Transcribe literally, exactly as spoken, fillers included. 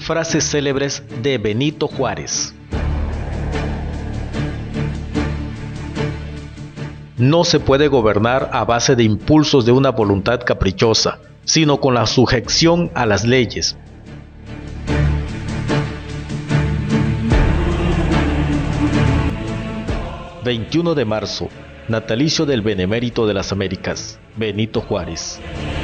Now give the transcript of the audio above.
Frases célebres de Benito Juárez. No se puede gobernar a base de impulsos de una voluntad caprichosa, sino con la sujeción a las leyes. veintiuno de marzo, natalicio del Benemérito de las Américas, Benito Juárez.